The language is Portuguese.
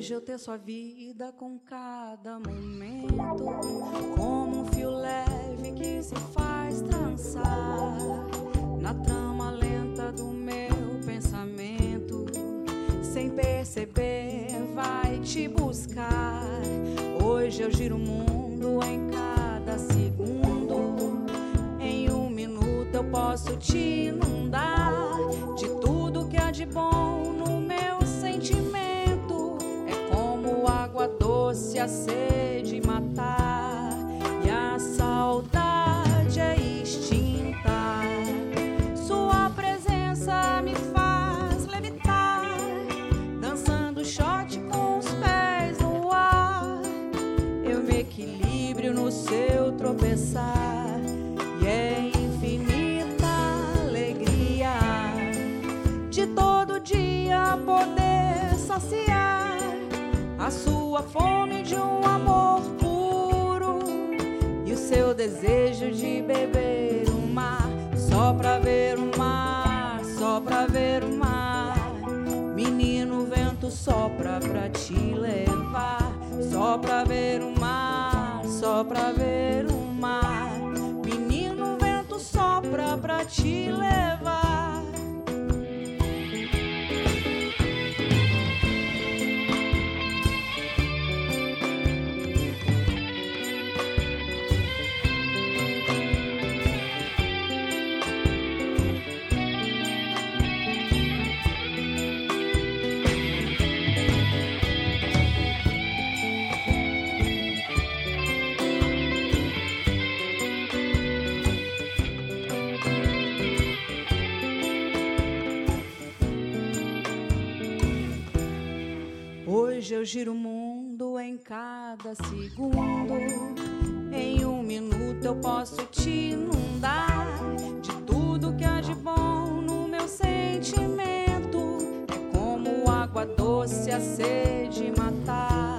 Hoje eu ter sua vida com cada momento, como um fio leve que se faz trançar na trama lenta do meu pensamento. Sem perceber vai te buscar. Hoje eu giro o mundo em cada segundo. Em um minuto eu posso te inundar de tudo que há de bom no meu sentimento. É como água doce, a sede matar e a saudade é extinta. Sua presença me faz levitar, dançando shot com os pés no ar. Eu me equilibro no seu tropeçar e é infinita alegria de todo dia poder saciar a sua fome de um amor puro e o seu desejo de beber o mar. Só pra ver o mar, só pra ver o mar. Menino, o vento sopra pra te levar. Só pra ver o mar, só pra ver o mar. Menino, o vento sopra pra te levar. Hoje eu giro o mundo em cada segundo. Em um minuto eu posso te inundar de tudo que há de bom no meu sentimento. É como água doce, a sede matar